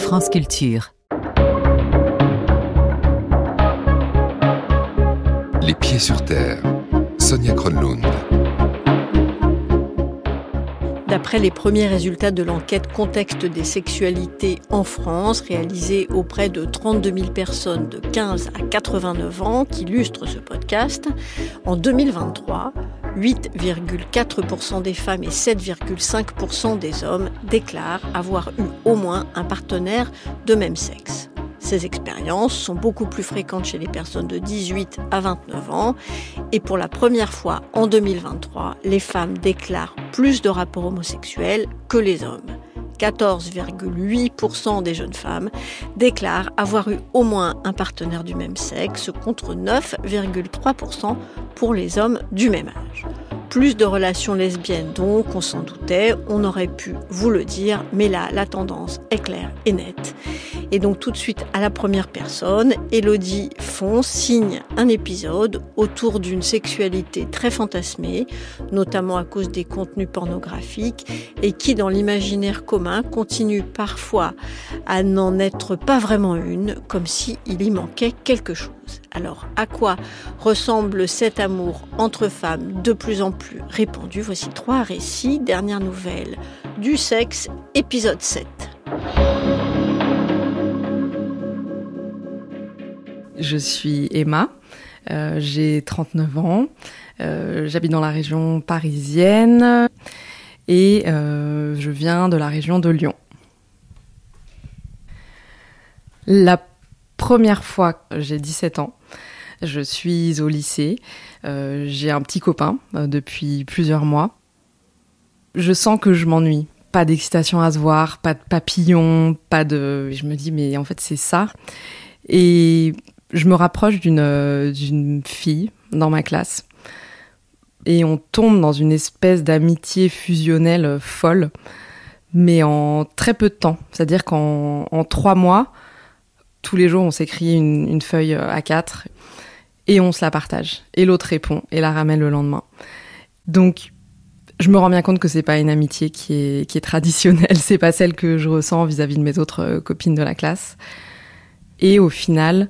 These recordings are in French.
France Culture. Les pieds sur terre. Sonia Kronlund. D'après les premiers résultats de l'enquête Contexte des sexualités en France, réalisée auprès de 32 000 personnes de 15 à 89 ans qui illustrent ce podcast, en 2023, 8,4% des femmes et 7,5% des hommes déclarent avoir eu au moins un partenaire de même sexe. Ces expériences sont beaucoup plus fréquentes chez les personnes de 18 à 29 ans et pour la première fois en 2023, les femmes déclarent plus de rapports homosexuels que les hommes. 14,8% des jeunes femmes déclarent avoir eu au moins un partenaire du même sexe contre 9,3% pour les hommes du même âge. Plus de relations lesbiennes donc, on s'en doutait, on aurait pu vous le dire, mais là, la tendance est claire et nette. Et donc tout de suite à la première personne, Élodie Fon signe un épisode autour d'une sexualité très fantasmée, notamment à cause des contenus pornographiques, et qui dans l'imaginaire commun continue parfois à n'en être pas vraiment une, comme s'il y manquait quelque chose. Alors, à quoi ressemble cet amour entre femmes de plus en plus répandu ? Voici 3 récits, dernière nouvelle du sexe, épisode 7. Je suis Emma, j'ai 39 ans, j'habite dans la région parisienne et je viens de la région de Lyon. La première fois, j'ai 17 ans, je suis au lycée, j'ai un petit copain depuis plusieurs mois. Je sens que je m'ennuie, pas d'excitation à se voir, pas de papillons, Je me dis mais en fait c'est ça. Et je me rapproche d'une fille dans ma classe et on tombe dans une espèce d'amitié fusionnelle folle, mais en très peu de temps. C'est-à-dire qu'en 3 mois, tous les jours, on s'écrit une feuille A4 et on se la partage. Et l'autre répond et la ramène le lendemain. Donc, je me rends bien compte que c'est pas une amitié qui est traditionnelle. C'est pas celle que je ressens vis-à-vis de mes autres copines de la classe. Et au final,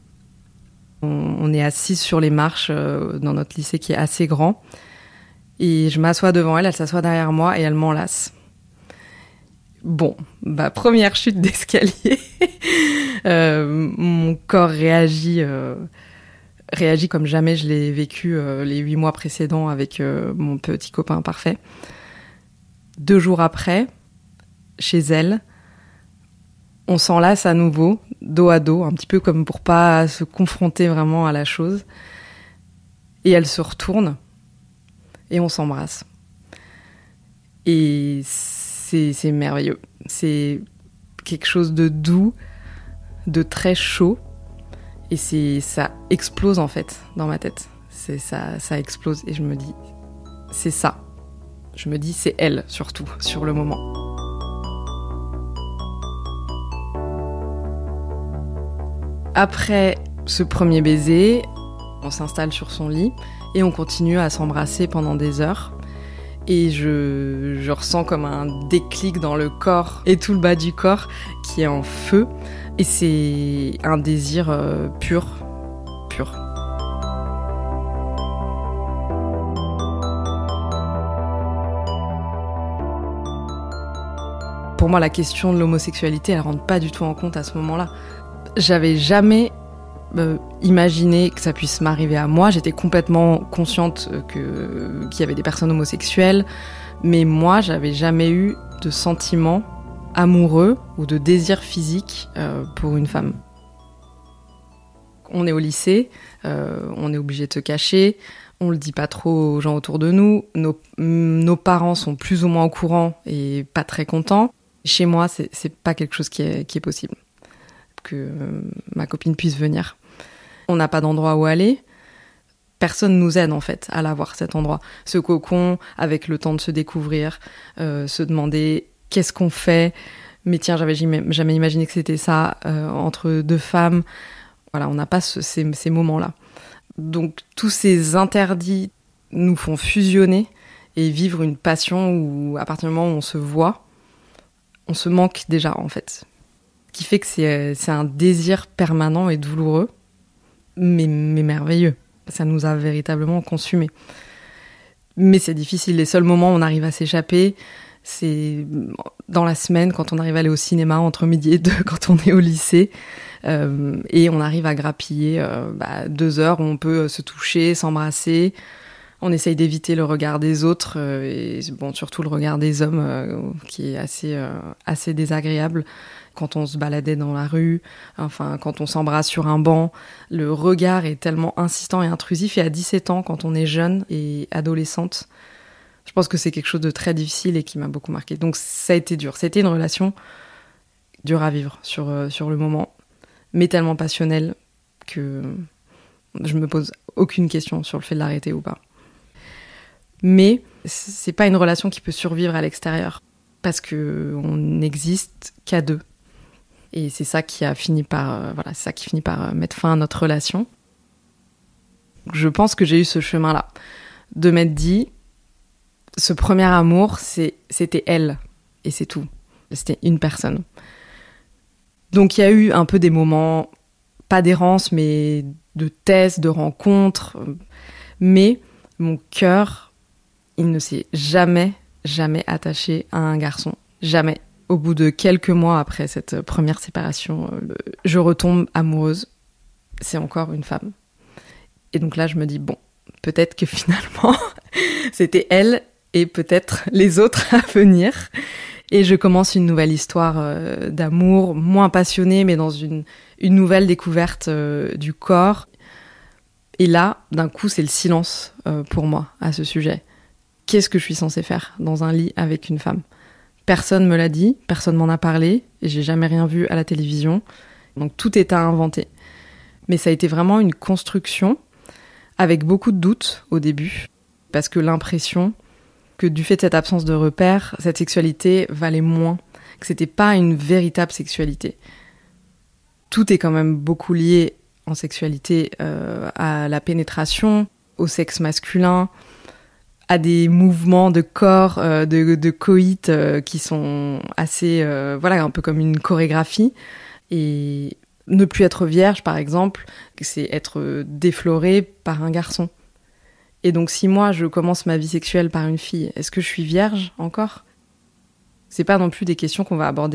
on est assis sur les marches dans notre lycée qui est assez grand. Et je m'assois devant elle, elle s'assoit derrière moi et elle m'enlace. Bon, première chute d'escalier. Mon corps réagit comme jamais je l'ai vécu les 8 mois précédents avec mon petit copain parfait. 2 jours après, chez elle, on s'enlace à nouveau, dos à dos, un petit peu comme pour pas se confronter vraiment à la chose. Et elle se retourne et on s'embrasse. Et c'est merveilleux. C'est quelque chose de doux, de très chaud. Et ça explose en fait dans ma tête. Ça explose et je me dis, c'est ça. Je me dis, c'est elle surtout, sur le moment. Après ce premier baiser, on s'installe sur son lit et on continue à s'embrasser pendant des heures. Et je ressens comme un déclic dans le corps et tout le bas du corps qui est en feu. Et c'est un désir pur. Pour moi, la question de l'homosexualité, elle rentre pas du tout en compte à ce moment-là. J'avais jamais imaginé que ça puisse m'arriver à moi. J'étais complètement consciente qu'il y avait des personnes homosexuelles, mais moi, j'avais jamais eu de sentiment amoureux ou de désir physique pour une femme. On est au lycée, on est obligé de se cacher, on le dit pas trop aux gens autour de nous, nos parents sont plus ou moins au courant et pas très contents. Chez moi, c'est pas quelque chose qui est possible, que ma copine puisse venir. On n'a pas d'endroit où aller. Personne nous aide en fait à l'avoir, cet endroit. Ce cocon avec le temps de se découvrir, se demander qu'est-ce qu'on fait. Mais tiens, j'avais jamais imaginé que c'était ça entre 2 femmes. Voilà, on n'a pas ces moments-là. Donc tous ces interdits nous font fusionner et vivre une passion où à partir du moment où on se voit, on se manque déjà en fait. qui fait que c'est un désir permanent et douloureux, mais merveilleux. Ça nous a véritablement consumés. Mais c'est difficile. Les seuls moments où on arrive à s'échapper, c'est dans la semaine, quand on arrive à aller au cinéma entre midi et 2, quand on est au lycée. Et on arrive à grappiller 2 heures où on peut se toucher, s'embrasser. On essaye d'éviter le regard des autres, et surtout le regard des hommes, qui est assez désagréable. Quand on se baladait dans la rue, quand on s'embrasse sur un banc, le regard est tellement insistant et intrusif. Et à 17 ans, quand on est jeune et adolescente, je pense que c'est quelque chose de très difficile et qui m'a beaucoup marqué. Donc ça a été dur. C'était une relation dure à vivre sur le moment, mais tellement passionnelle que je me pose aucune question sur le fait de l'arrêter ou pas. Mais c'est pas une relation qui peut survivre à l'extérieur, parce qu'on n'existe qu'à 2. Et c'est ça qui a fini par, mettre fin à notre relation. Je pense que j'ai eu ce chemin-là, de m'être dit, ce premier amour, c'était elle, et c'est tout. C'était une personne. Donc il y a eu un peu des moments, pas d'errance, mais de tests, de rencontres. Mais mon cœur, il ne s'est jamais attaché à un garçon. Jamais. Au bout de quelques mois après cette première séparation, je retombe amoureuse. C'est encore une femme. Et donc là, je me dis, peut-être que finalement, c'était elle et peut-être les autres à venir. Et je commence une nouvelle histoire d'amour, moins passionnée, mais dans une nouvelle découverte du corps. Et là, d'un coup, c'est le silence pour moi à ce sujet. Qu'est-ce que je suis censée faire dans un lit avec une femme ? Personne me l'a dit, personne m'en a parlé, et j'ai jamais rien vu à la télévision. Donc tout est à inventer. Mais ça a été vraiment une construction avec beaucoup de doutes au début, parce que l'impression que du fait de cette absence de repères, cette sexualité valait moins, que c'était pas une véritable sexualité. Tout est quand même beaucoup lié en sexualité à la pénétration, au sexe masculin, à des mouvements de corps, de coït qui sont assez, un peu comme une chorégraphie. Et ne plus être vierge, par exemple, c'est être défloré par un garçon. Et donc si moi je commence ma vie sexuelle par une fille, est-ce que je suis vierge encore ? C'est pas non plus des questions qu'on va aborder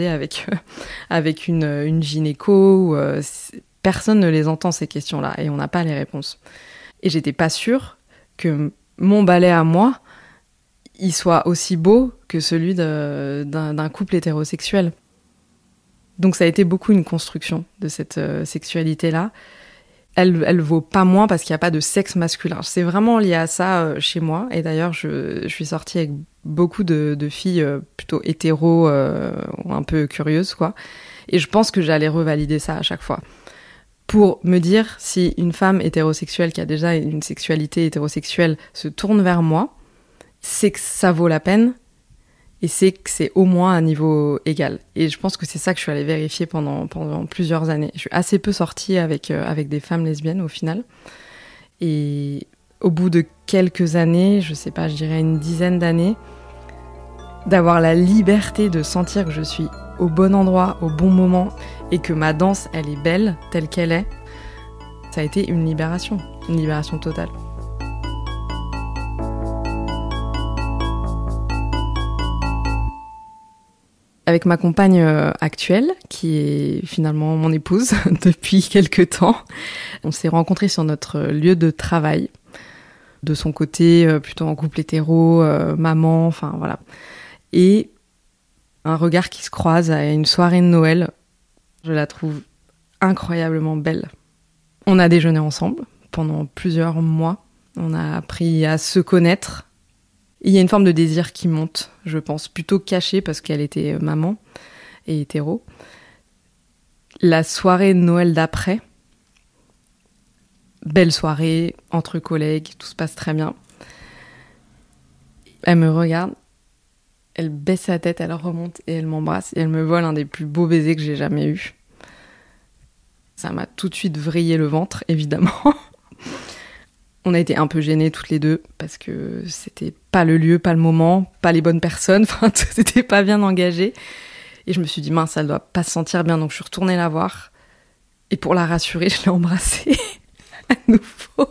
avec une gynéco. Personne ne les entend, ces questions-là, et on n'a pas les réponses. Et j'étais pas sûre que mon balai à moi, il soit aussi beau que celui d'un couple hétérosexuel. Donc ça a été beaucoup une construction de cette sexualité-là. Elle vaut pas moins parce qu'il n'y a pas de sexe masculin. C'est vraiment lié à ça chez moi. Et d'ailleurs, je suis sortie avec beaucoup de filles plutôt hétéros, ou un peu curieuses, quoi. Et je pense que j'allais revalider ça à chaque fois. Pour me dire, si une femme hétérosexuelle qui a déjà une sexualité hétérosexuelle se tourne vers moi, c'est que ça vaut la peine et c'est que c'est au moins à un niveau égal. Et je pense que c'est ça que je suis allée vérifier pendant plusieurs années. Je suis assez peu sortie avec des femmes lesbiennes au final. Et au bout de quelques années, je sais pas, je dirais une dizaine d'années, d'avoir la liberté de sentir que je suis au bon endroit, au bon moment, et que ma danse, elle est belle, telle qu'elle est, ça a été une libération totale. Avec ma compagne actuelle, qui est finalement mon épouse depuis quelques temps, on s'est rencontrés sur notre lieu de travail. De son côté, plutôt en couple hétéro, maman, enfin voilà. Et un regard qui se croise à une soirée de Noël, je la trouve incroyablement belle. On a déjeuné ensemble pendant plusieurs mois. On a appris à se connaître. Il y a une forme de désir qui monte, je pense, plutôt cachée parce qu'elle était maman et hétéro. La soirée de Noël d'après, belle soirée, entre collègues, tout se passe très bien. Elle me regarde, elle baisse sa tête, elle remonte et elle m'embrasse et elle me vole un des plus beaux baisers que j'ai jamais eu. Ça m'a tout de suite vrillé le ventre, évidemment. On a été un peu gênés toutes les deux parce que c'était pas le lieu, pas le moment, pas les bonnes personnes, enfin c'était pas bien engagé. Et je me suis dit, mince, elle doit pas se sentir bien. Donc je suis retournée la voir. Et pour la rassurer, je l'ai embrassée à nouveau.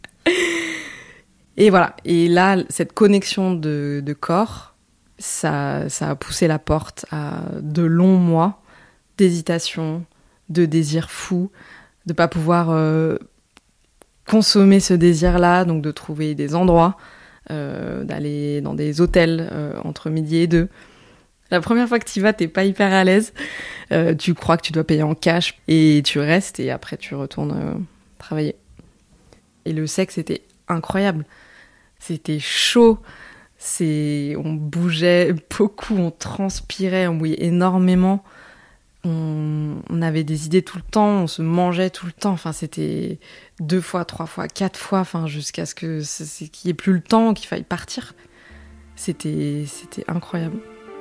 Et voilà. Et là, cette connexion de corps, ça a poussé la porte à de longs mois d'hésitation, de désir fou, de pas pouvoir consommer ce désir-là, donc de trouver des endroits, d'aller dans des hôtels entre midi et 2. La première fois que tu y vas, t'es pas hyper à l'aise. Tu crois que tu dois payer en cash et tu restes et après tu retournes travailler. Et le sexe était incroyable. C'était chaud. On bougeait beaucoup, on transpirait, on bouillait énormément. On avait des idées tout le temps, on se mangeait tout le temps. Enfin, c'était 2 fois, 3 fois, 4 fois, enfin, jusqu'à ce qu'il n'y ait plus le temps, qu'il faille partir. C'était incroyable.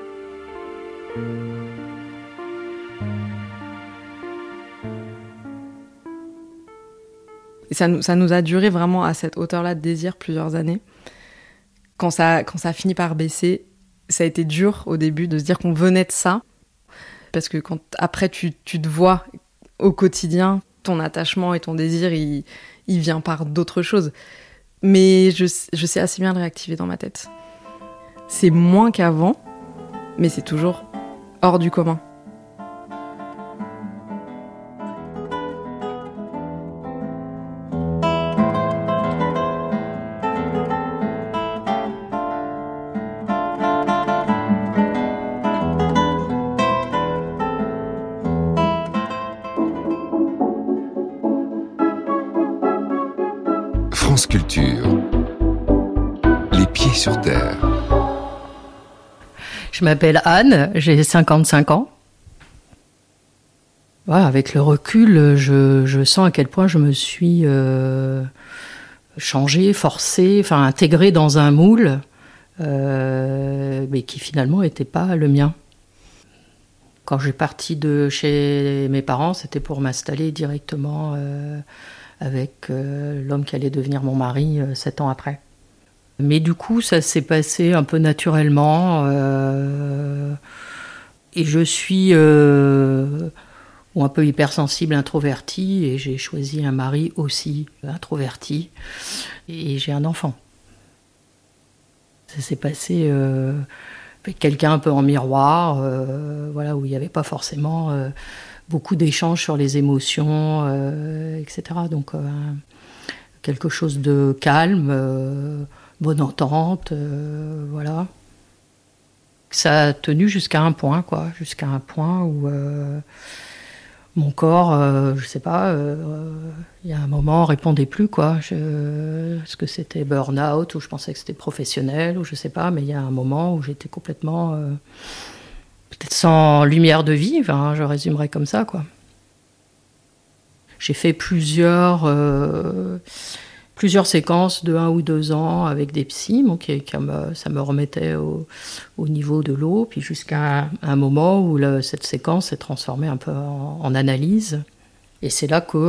Et ça nous a duré vraiment à cette hauteur-là de désir plusieurs années. Quand ça a fini par baisser, ça a été dur au début de se dire qu'on venait de ça. Parce que quand après tu te vois au quotidien, ton attachement et ton désir, il vient par d'autres choses. Mais je sais assez bien le réactiver dans ma tête. C'est moins qu'avant, mais c'est toujours hors du commun. France Culture. Les pieds sur terre. Je m'appelle Anne, j'ai 55 ans. Voilà, avec le recul, je sens à quel point je me suis changée, forcée, enfin intégrée dans un moule, mais qui finalement n'était pas le mien. Quand j'ai parti de chez mes parents, c'était pour m'installer directement avec l'homme qui allait devenir mon mari 7 ans après. Mais du coup, ça s'est passé un peu naturellement. Et je suis un peu hypersensible, introvertie, et j'ai choisi un mari aussi introverti. Et j'ai un enfant. Ça s'est passé avec quelqu'un un peu en miroir, voilà, où il n'y avait pas forcément beaucoup d'échanges sur les émotions, etc. Donc, quelque chose de calme, bonne entente, voilà. Ça a tenu jusqu'à un point, où mon corps, je sais pas, il y a un moment, répondait plus, quoi. Est-ce que c'était burn-out, ou je pensais que c'était professionnel, ou je sais pas, mais il y a un moment où j'étais complètement, peut-être sans lumière de vie, enfin, je résumerais comme ça, quoi. J'ai fait plusieurs séquences de 1 ou 2 ans avec des psys, donc ça me remettait au niveau de l'eau, puis jusqu'à un moment où cette séquence s'est transformée un peu en analyse. Et c'est là que,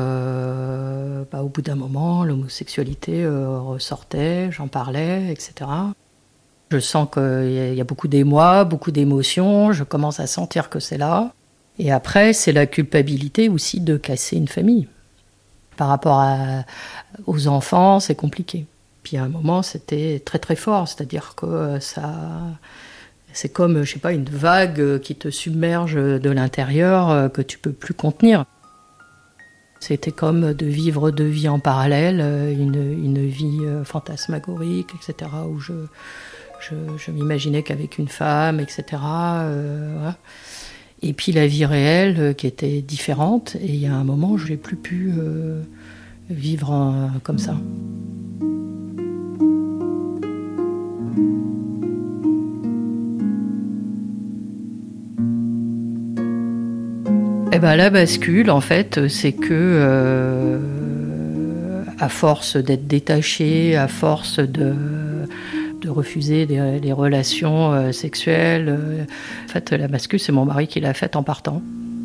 au bout d'un moment, l'homosexualité ressortait, j'en parlais, etc. Je sens qu'il y a beaucoup d'émoi, beaucoup d'émotions, je commence à sentir que c'est là. Et après, c'est la culpabilité aussi de casser une famille. Par rapport aux enfants, c'est compliqué. Puis à un moment, c'était très très fort, c'est-à-dire que c'est comme, je sais pas, une vague qui te submerge de l'intérieur, que tu peux plus contenir. C'était comme de vivre 2 vies en parallèle, une vie fantasmagorique, etc., où je m'imaginais qu'avec une femme, etc. Voilà. Et puis la vie réelle qui était différente, et il y a un moment où je n'ai plus pu vivre comme ça. Et ben la bascule, en fait, c'est que à force d'être détaché, à force de refuser les relations sexuelles. En fait, la bascule, c'est mon mari qui l'a faite en partant.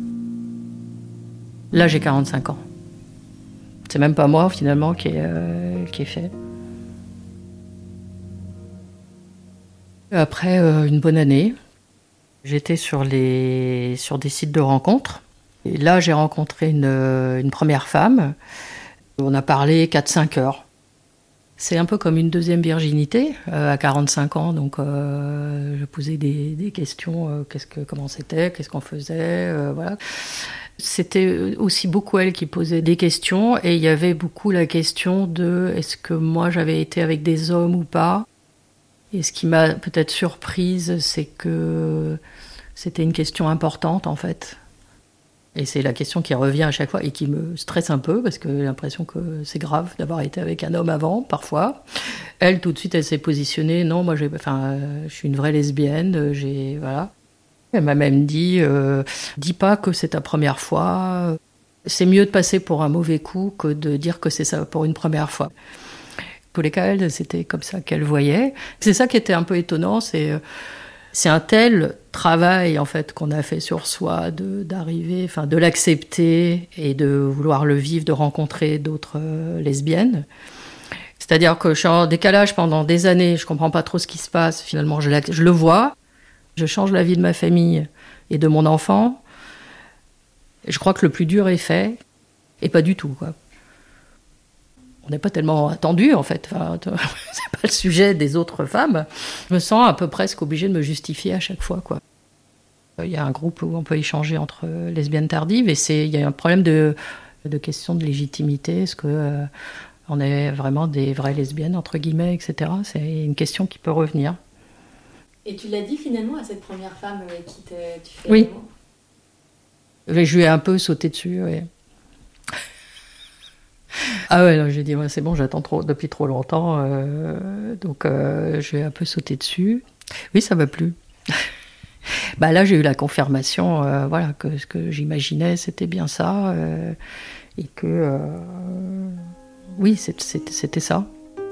Là, j'ai 45 ans. C'est même pas moi, finalement, qui est fait. Après une bonne année, J'étais sur des sites de rencontres. Et là, j'ai rencontré une première femme. On a parlé 4-5 heures. C'est un peu comme une deuxième virginité, à 45 ans. Donc, je posais des questions. Comment c'était, qu'est-ce qu'on faisait, voilà. C'était aussi beaucoup elle qui posait des questions. Et il y avait beaucoup la question de est-ce que moi, j'avais été avec des hommes ou pas. Et ce qui m'a peut-être surprise, c'est que c'était une question importante, en fait. Et c'est la question qui revient à chaque fois et qui me stresse un peu parce que j'ai l'impression que c'est grave d'avoir été avec un homme avant, parfois. Elle, tout de suite, elle s'est positionnée. Non, moi, je suis une vraie lesbienne. Voilà. Elle m'a même dit, dis pas que c'est ta première fois. C'est mieux de passer pour un mauvais coup que de dire que c'est ça pour une première fois. Tous les cas, elle, c'était comme ça qu'elle voyait. C'est ça qui était un peu étonnant, c'est un tel travail en fait qu'on a fait sur soi d'arriver, de l'accepter et de vouloir le vivre, de rencontrer d'autres lesbiennes. C'est-à-dire que je suis en décalage pendant des années, je comprends pas trop ce qui se passe. Finalement, je le vois, je change la vie de ma famille et de mon enfant. Je crois que le plus dur est fait, et pas du tout, quoi. On n'est pas tellement attendu, en fait. C'est pas le sujet des autres femmes. Je me sens un peu presque obligée de me justifier à chaque fois, quoi. Il y a un groupe où on peut échanger entre lesbiennes tardives et il y a un problème de question de légitimité. Est-ce que on est vraiment des vraies lesbiennes, entre guillemets, etc. C'est une question qui peut revenir. Et tu l'as dit finalement à cette première femme avec qui tu fais oui. l'amour ? Je lui ai un peu sauté dessus, oui. Ah ouais, j'ai dit, ouais, c'est bon, j'attends depuis trop longtemps, donc je vais un peu sauter dessus. Oui, ça m'a plu. Là, j'ai eu la confirmation, voilà, que ce que j'imaginais, c'était bien ça, et que, oui, c'était ça.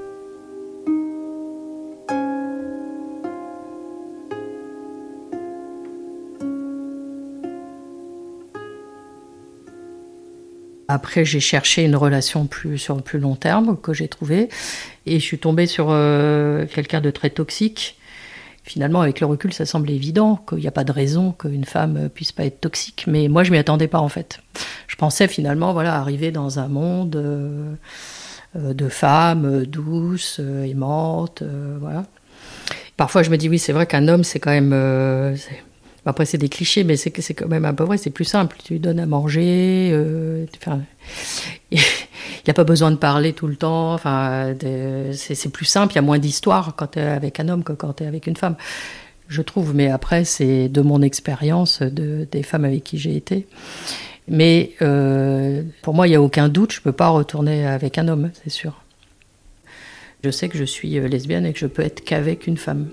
Après, j'ai cherché une relation sur le plus long terme que j'ai trouvée. Et je suis tombée sur quelqu'un de très toxique. Finalement, avec le recul, ça semble évident qu'il n'y a pas de raison qu'une femme puisse pas être toxique. Mais moi, je m'y attendais pas, en fait. Je pensais finalement, voilà, arriver dans un monde de femmes douces, aimantes, voilà. Parfois, je me dis, oui, c'est vrai qu'un homme, c'est quand même... Après, c'est des clichés, mais c'est quand même un peu vrai. C'est plus simple. Tu lui donnes à manger. Il n'a pas besoin de parler tout le temps. C'est plus simple. Il y a moins d'histoire quand tu es avec un homme que quand tu es avec une femme, je trouve. Mais après, c'est de mon expérience des femmes avec qui j'ai été. Mais pour moi, il n'y a aucun doute. Je ne peux pas retourner avec un homme, c'est sûr. Je sais que je suis lesbienne et que je peux être qu'avec une femme.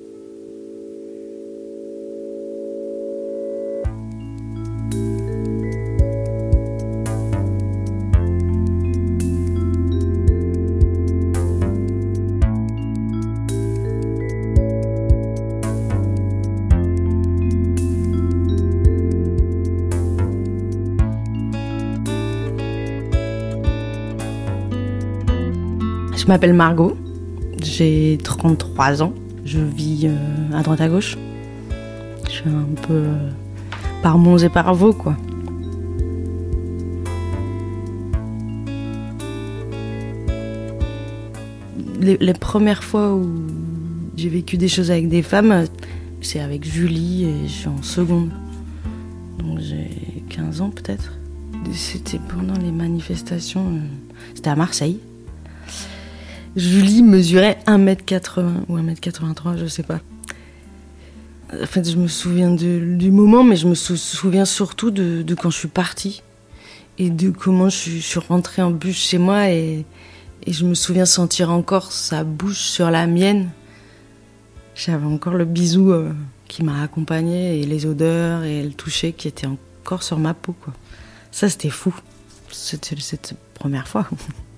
Je m'appelle Margot, j'ai 33 ans, je vis à droite à gauche. Je suis un peu par Mons et par Vaux, quoi. Les premières fois où j'ai vécu des choses avec des femmes, c'est avec Julie et je suis en seconde. Donc j'ai 15 ans peut-être. C'était pendant les manifestations, c'était à Marseille. Julie mesurait 1m80 ou 1m83, je sais pas. En fait, je me souviens du moment, mais je me souviens surtout de quand je suis partie et de comment je suis rentrée en bus chez moi et je me souviens sentir encore sa bouche sur la mienne. J'avais encore le bisou qui m'a accompagnée et les odeurs et le toucher qui étaient encore sur ma peau, quoi. Ça, c'était fou. C'était cette première fois.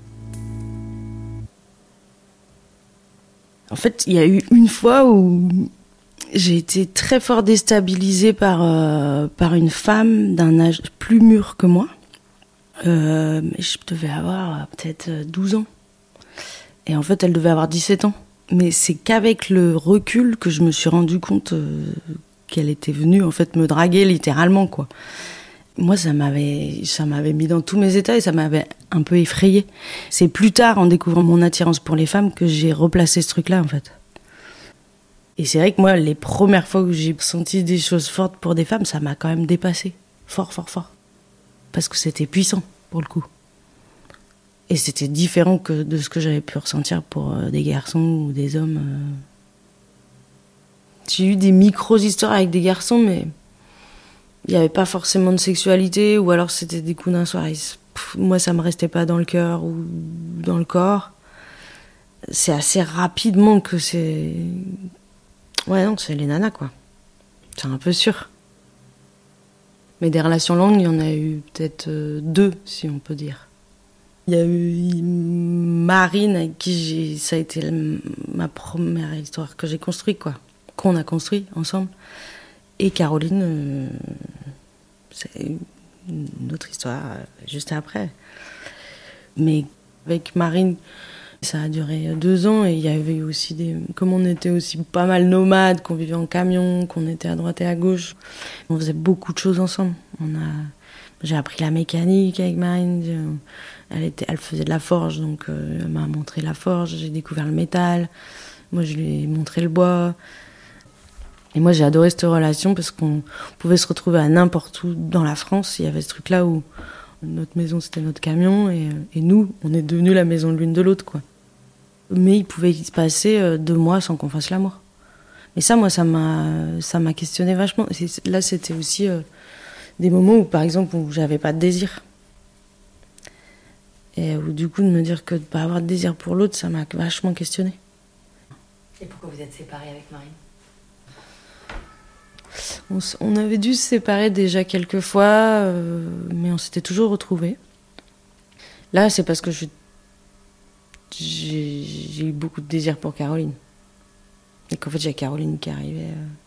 En fait, il y a eu une fois où j'ai été très fort déstabilisée par une femme d'un âge plus mûr que moi. Mais je devais avoir peut-être 12 ans. Et en fait, elle devait avoir 17 ans. Mais c'est qu'avec le recul que je me suis rendu compte qu'elle était venue en fait me draguer littéralement, quoi. Moi, ça m'avait mis dans tous mes états et ça m'avait un peu effrayée. C'est plus tard, en découvrant mon attirance pour les femmes, que j'ai replacé ce truc-là, en fait. Et c'est vrai que moi, les premières fois où j'ai senti des choses fortes pour des femmes, ça m'a quand même dépassé. Fort, fort, fort. Parce que c'était puissant, pour le coup. Et c'était différent que de ce que j'avais pu ressentir pour des garçons ou des hommes. J'ai eu des micro-histoires avec des garçons, mais il n'y avait pas forcément de sexualité, ou alors c'était des coups d'un soir. Moi, ça me restait pas dans le cœur ou dans le corps. C'est assez rapidement que c'est... Ouais, non, c'est les nanas, quoi. C'est un peu sûr. Mais des relations longues, il y en a eu peut-être 2, si on peut dire. Il y a eu Marine, avec qui ça a été ma première histoire que j'ai construite, quoi. Qu'on a construit ensemble. Et Caroline, c'est une autre histoire juste après. Mais avec Marine, ça a duré 2 ans et il y avait aussi comme on était aussi pas mal nomades, qu'on vivait en camion, qu'on était à droite et à gauche, on faisait beaucoup de choses ensemble. J'ai appris la mécanique avec Marine, elle faisait de la forge, donc elle m'a montré la forge, j'ai découvert le métal, moi je lui ai montré le bois. Et moi, j'ai adoré cette relation parce qu'on pouvait se retrouver à n'importe où dans la France. Il y avait ce truc-là où notre maison, c'était notre camion et nous, on est devenus la maison de l'une de l'autre, quoi. Mais il pouvait y se passer 2 mois sans qu'on fasse l'amour. Et ça, moi, ça m'a questionné vachement. Là, c'était aussi des moments où, par exemple, où j'avais pas de désir. Et où, du coup, de me dire que de pas avoir de désir pour l'autre, ça m'a vachement questionné. Et pourquoi vous êtes séparés avec Marine ? On avait dû se séparer déjà quelques fois, mais on s'était toujours retrouvés. Là, c'est parce que j'ai eu beaucoup de désir pour Caroline. Et qu'en fait, j'ai Caroline qui arrivait.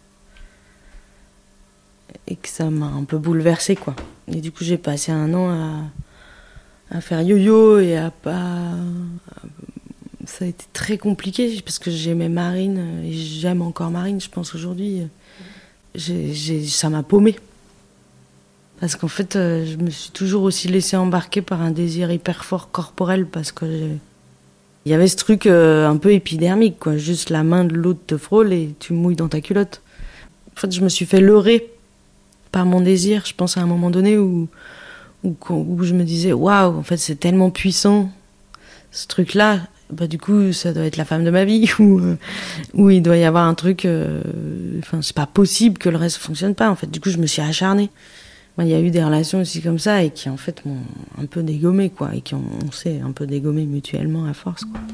Et que ça m'a un peu bouleversée, quoi. Et du coup, j'ai passé 1 an à faire yo-yo et à pas... Ça a été très compliqué parce que j'aimais Marine et j'aime encore Marine, je pense, aujourd'hui. Ça m'a paumée. Parce qu'en fait, je me suis toujours aussi laissée embarquer par un désir hyper fort corporel parce que il y avait ce truc un peu épidermique, quoi. Juste la main de l'autre te frôle et tu mouilles dans ta culotte. En fait, je me suis fait leurrer par mon désir, je pense, à un moment donné où je me disais waouh, en fait, c'est tellement puissant ce truc-là. Bah, du coup, ça doit être la femme de ma vie, où il doit y avoir un truc... c'est pas possible que le reste fonctionne pas, en fait. Du coup, je me suis acharnée. Il y a eu des relations aussi comme ça, et qui, en fait, m'ont un peu dégommée, quoi. Et qui on s'est un peu dégommé mutuellement à force, quoi.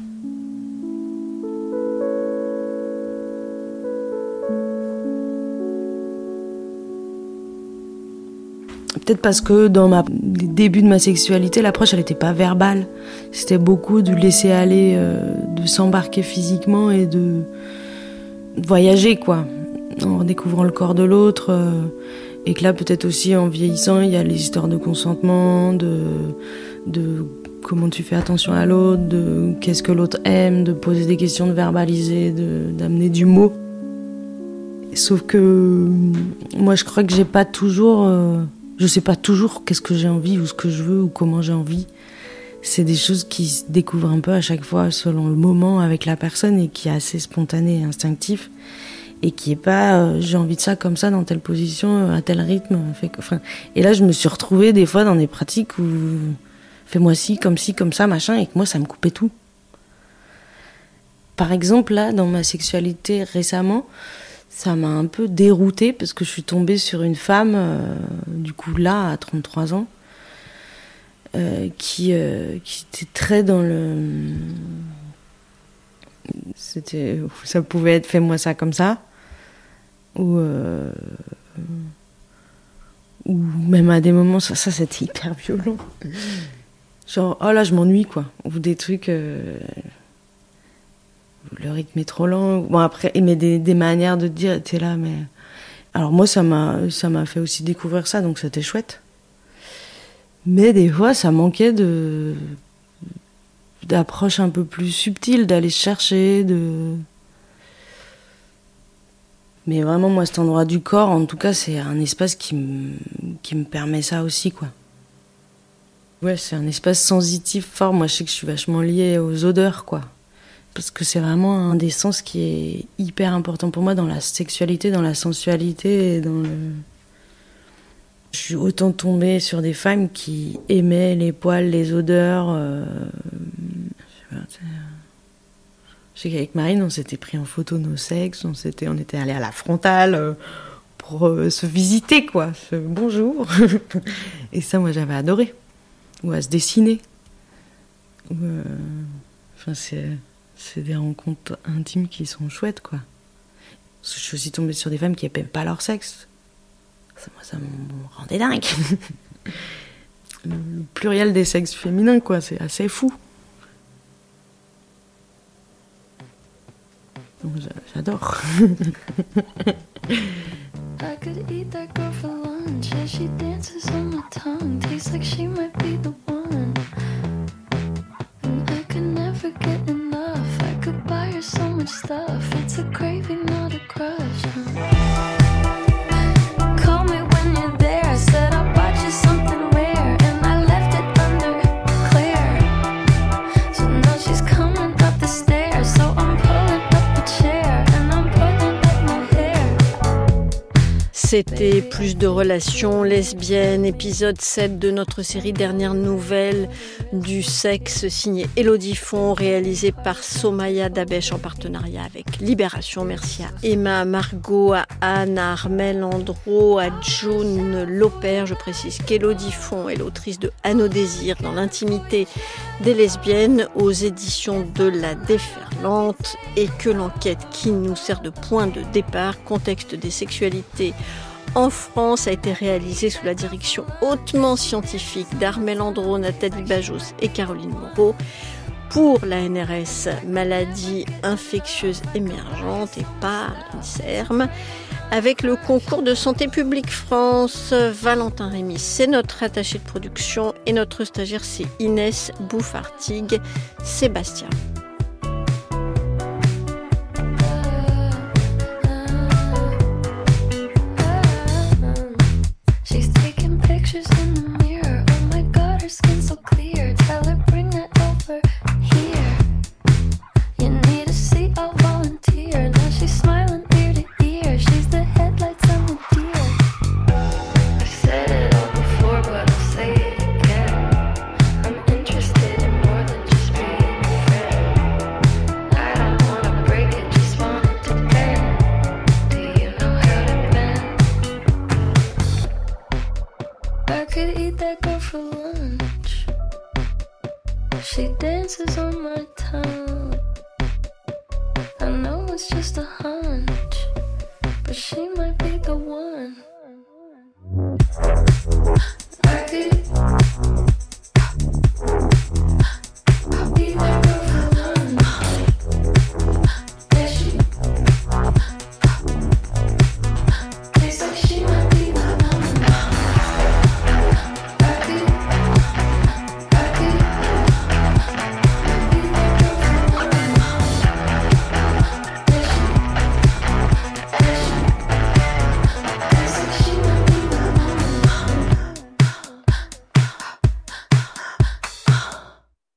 Peut-être parce que dans les débuts de ma sexualité, l'approche, elle n'était pas verbale. C'était beaucoup de laisser aller, de s'embarquer physiquement et de voyager, quoi, en découvrant le corps de l'autre. Et que là, peut-être aussi, en vieillissant, il y a les histoires de consentement, de comment tu fais attention à l'autre, de qu'est-ce que l'autre aime, de poser des questions, de verbaliser, d'amener du mot. Sauf que moi, je crois que j'ai pas toujours... Je sais pas toujours qu'est-ce que j'ai envie ou ce que je veux ou comment j'ai envie. C'est des choses qui se découvrent un peu à chaque fois selon le moment avec la personne et qui est assez spontané et instinctif et qui est pas j'ai envie de ça comme ça dans telle position à tel rythme. Et là je me suis retrouvée des fois dans des pratiques où fais-moi ci, comme ça, machin, et que moi ça me coupait tout. Par exemple là dans ma sexualité récemment, ça m'a un peu déroutée parce que je suis tombée sur une femme, du coup là, à 33 ans, qui était très dans le... Ça pouvait être fais-moi ça comme ça, ou même à des moments, ça c'était hyper violent. Genre, oh là, je m'ennuie, quoi. Ou des trucs... le rythme est trop lent. Bon, après, mais des manières de dire, t'es là, mais... Alors moi, ça m'a fait aussi découvrir ça, donc c'était chouette. Mais des fois, ça manquait d'approche un peu plus subtile, d'aller chercher, Mais vraiment, moi, cet endroit du corps, en tout cas, c'est un espace qui me permet ça aussi, quoi. Ouais, c'est un espace sensitif fort. Moi, je sais que je suis vachement liée aux odeurs, quoi. Parce que c'est vraiment un des sens qui est hyper important pour moi dans la sexualité, dans la sensualité et dans le... Je suis autant tombée sur des femmes qui aimaient les poils, les odeurs. Je sais qu'avec Marine, on s'était pris en photo nos sexes, on était allés à la frontale pour se visiter, quoi. Bonjour. Et ça, moi, j'avais adoré. Ou à se dessiner. Enfin, c'est des rencontres intimes qui sont chouettes, quoi. Parce que je suis aussi tombée sur des femmes qui n'aimaient pas leur sexe. Ça me rendait dingue. Le pluriel des sexes féminins, quoi, c'est assez fou. Donc, j'adore. I could eat that girl for lunch as she dances on my tongue. Tastes like she might be the one. And I could never get enough. I could buy her so much stuff. It's a craving, not a crush. Call me when you're there. I said I bought you something rare, and I left it under Claire. So now she's coming up the stairs. So I'm pulling up the chair and I'm pulling up my hair. C'était Plus de relations lesbiennes, épisode 7 de notre série Dernières nouvelles du sexe, signé Élodie Font, réalisé par Somaya Dabesh en partenariat avec Libération. Merci à Emma, à Margot, à Anne, à Armel Andro, à June Lopère. Je précise qu'Élodie Font est l'autrice de Anneau Désir dans l'intimité des lesbiennes aux éditions de La Déferlante, et que l'enquête qui nous sert de point de départ, contexte des sexualités en France, a été réalisée sous la direction hautement scientifique d'Armel Andro, Nathalie Bajos et Caroline Moreau pour la NRS Maladies infectieuses émergentes et par l'INSERM, avec le concours de Santé publique France. Valentin Rémy, c'est notre attaché de production, et notre stagiaire, c'est Inès Bouffartigue. Sébastien. She's taking pictures in the mirror. Oh my god, her skin's so clear. Tell her bring that over here. You need a seat, I'll volunteer. Now she's smiling ear to ear. She's the headlights on the deer. I've said it all before, but I'll say it again. I'm interested in more than just being a friend. I don't wanna break it, just want it to bend. Do you know how to bend? I could eat that girl for lunch. She dances on my tongue. I know it's just a hunch, but she